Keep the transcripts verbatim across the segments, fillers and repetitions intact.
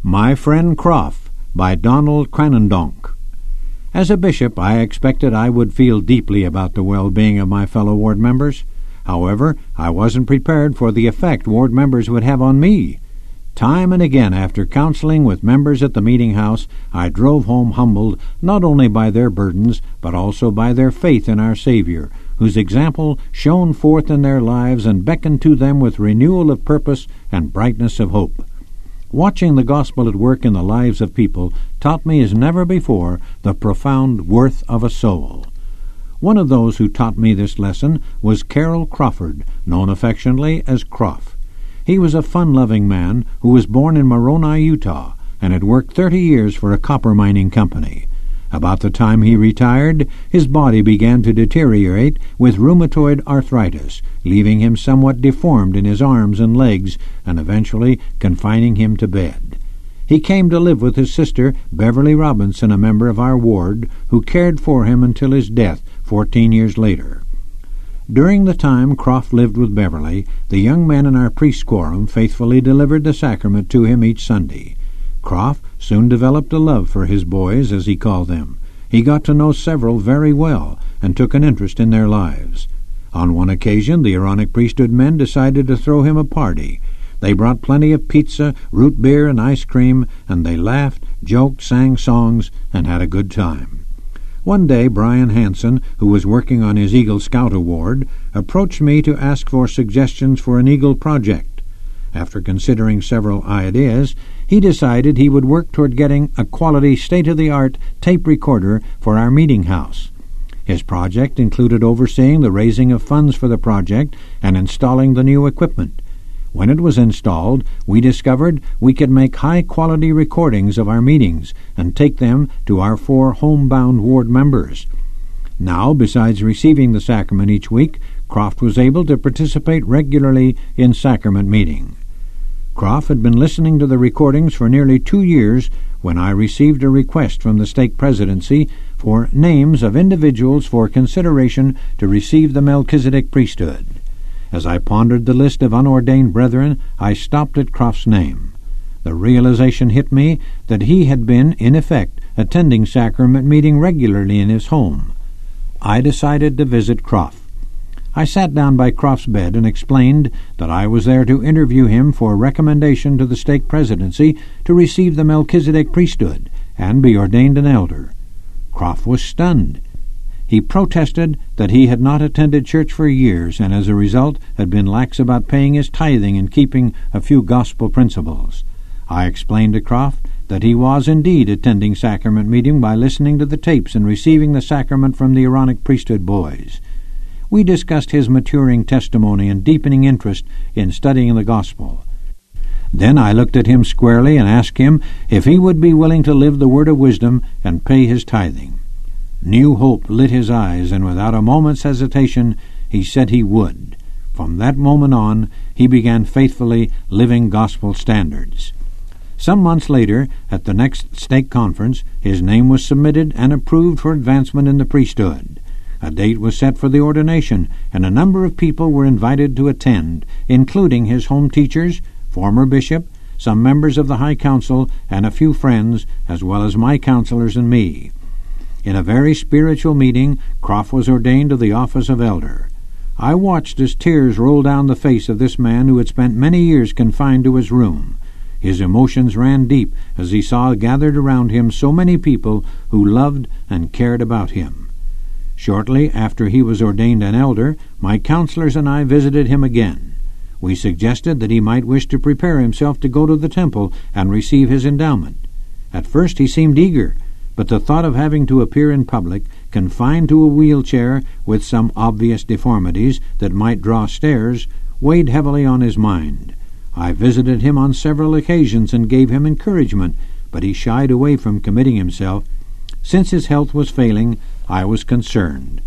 My Friend Croft by Donald Cranendonk. As a bishop, I expected I would feel deeply about the well-being of my fellow ward members. However, I wasn't prepared for the effect ward members would have on me. Time and again, after counseling with members at the meeting house, I drove home humbled not only by their burdens, but also by their faith in our Savior, whose example shone forth in their lives and beckoned to them with renewal of purpose and brightness of hope. Watching the gospel at work in the lives of people taught me as never before the profound worth of a soul. One of those who taught me this lesson was Carroll Crawford, known affectionately as Croft. He was a fun-loving man who was born in Moroni, Utah, and had worked thirty years for a copper mining company. About the time he retired, his body began to deteriorate with rheumatoid arthritis, leaving him somewhat deformed in his arms and legs and eventually confining him to bed. He came to live with his sister, Beverly Robinson, a member of our ward, who cared for him until his death fourteen years later. During the time Croft lived with Beverly, the young men in our priest quorum faithfully delivered the sacrament to him each Sunday. Croft soon developed a love for his boys, as he called them. He got to know several very well and took an interest in their lives. On one occasion, the Aaronic priesthood men decided to throw him a party. They brought plenty of pizza, root beer, and ice cream, and they laughed, joked, sang songs, and had a good time. One day, Brian Hansen, who was working on his Eagle Scout Award, approached me to ask for suggestions for an Eagle project. After considering several ideas, he decided he would work toward getting a quality state-of-the-art tape recorder for our meeting house. His project included overseeing the raising of funds for the project and installing the new equipment. When it was installed, we discovered we could make high-quality recordings of our meetings and take them to our four homebound ward members. Now, besides receiving the sacrament each week, Croft was able to participate regularly in sacrament meeting. Croft had been listening to the recordings for nearly two years when I received a request from the stake presidency for names of individuals for consideration to receive the Melchizedek priesthood. As I pondered the list of unordained brethren, I stopped at Croft's name. The realization hit me that he had been, in effect, attending sacrament meeting regularly in his home. I decided to visit Croft. I sat down by Croft's bed and explained that I was there to interview him for recommendation to the stake presidency to receive the Melchizedek priesthood and be ordained an elder. Croft was stunned. He protested that he had not attended church for years and as a result had been lax about paying his tithing and keeping a few gospel principles. I explained to Croft that he was indeed attending sacrament meeting by listening to the tapes and receiving the sacrament from the Aaronic priesthood boys. We discussed his maturing testimony and deepening interest in studying the gospel. Then I looked at him squarely and asked him if he would be willing to live the word of wisdom and pay his tithing. New hope lit his eyes, and without a moment's hesitation he said he would. From that moment on, he began faithfully living gospel standards. Some months later, at the next stake conference, his name was submitted and approved for advancement in the priesthood. A date was set for the ordination, and a number of people were invited to attend, including his home teachers, former bishop, some members of the High Council, and a few friends, as well as my counselors and me. In a very spiritual meeting, Croft was ordained to the office of elder. I watched as tears rolled down the face of this man who had spent many years confined to his room. His emotions ran deep as he saw gathered around him so many people who loved and cared about him. Shortly after he was ordained an elder, my counselors and I visited him again. We suggested that he might wish to prepare himself to go to the temple and receive his endowment. At first he seemed eager, but the thought of having to appear in public, confined to a wheelchair with some obvious deformities that might draw stares, weighed heavily on his mind. I visited him on several occasions and gave him encouragement, but he shied away from committing himself. Since his health was failing, I was concerned.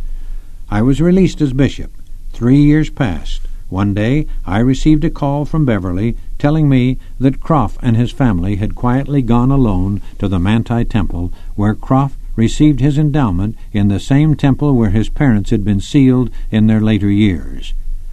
I was released as bishop. Three years passed. One day I received a call from Beverly telling me that Croft and his family had quietly gone alone to the Manti Temple, where Croft received his endowment in the same temple where his parents had been sealed in their later years.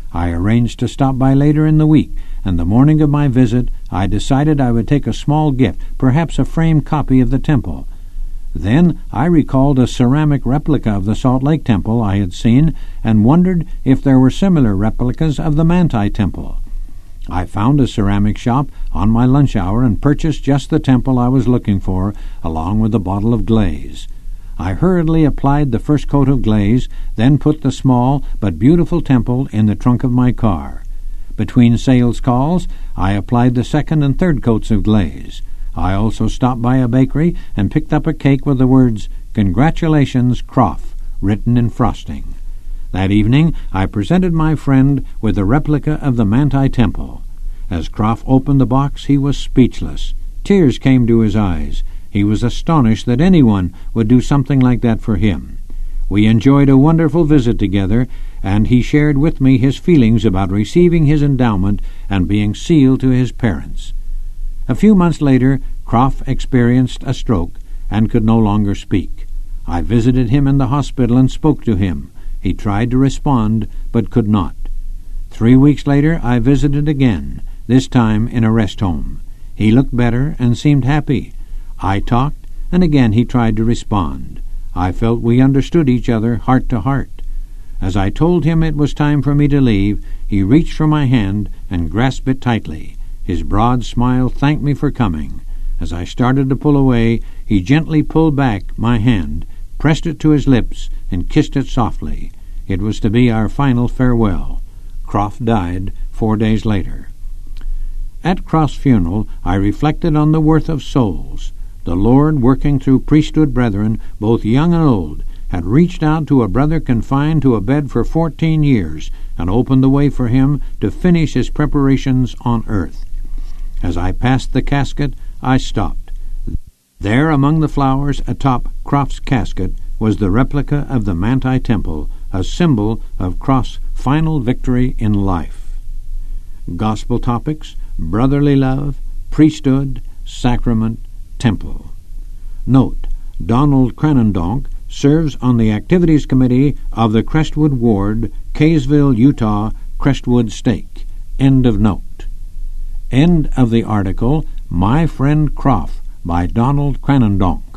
I arranged to stop by later in the week, and the morning of my visit I decided I would take a small gift, perhaps a framed copy of the temple. Then I recalled a ceramic replica of the Salt Lake Temple I had seen and wondered if there were similar replicas of the Manti Temple. I found a ceramic shop on my lunch hour and purchased just the temple I was looking for, along with a bottle of glaze. I hurriedly applied the first coat of glaze, then put the small but beautiful temple in the trunk of my car. Between sales calls, I applied the second and third coats of glaze. I also stopped by a bakery and picked up a cake with the words, "Congratulations, Croft," written in frosting. That evening I presented my friend with a replica of the Manti Temple. As Croft opened the box, he was speechless. Tears came to his eyes. He was astonished that anyone would do something like that for him. We enjoyed a wonderful visit together, and he shared with me his feelings about receiving his endowment and being sealed to his parents. A few months later, Croft experienced a stroke and could no longer speak. I visited him in the hospital and spoke to him. He tried to respond, but could not. Three weeks later, I visited again, this time in a rest home. He looked better and seemed happy. I talked, and again he tried to respond. I felt we understood each other heart to heart. As I told him it was time for me to leave, he reached for my hand and grasped it tightly. His broad smile thanked me for coming. As I started to pull away, he gently pulled back my hand, pressed it to his lips, and kissed it softly. It was to be our final farewell. Croft died four days later. At Croft's funeral, I reflected on the worth of souls. The Lord, working through priesthood brethren, both young and old, had reached out to a brother confined to a bed for fourteen years and opened the way for him to finish his preparations on earth. As I passed the casket, I stopped. There, among the flowers atop Croft's casket, was the replica of the Manti Temple, a symbol of Croft's final victory in life. Gospel topics: brotherly love, priesthood, sacrament, temple. Note: Donald Cranendonk serves on the Activities Committee of the Crestwood Ward, Kaysville, Utah, Crestwood Stake. End of note. End of the article, My Friend Croft, by Donald Cranendonk.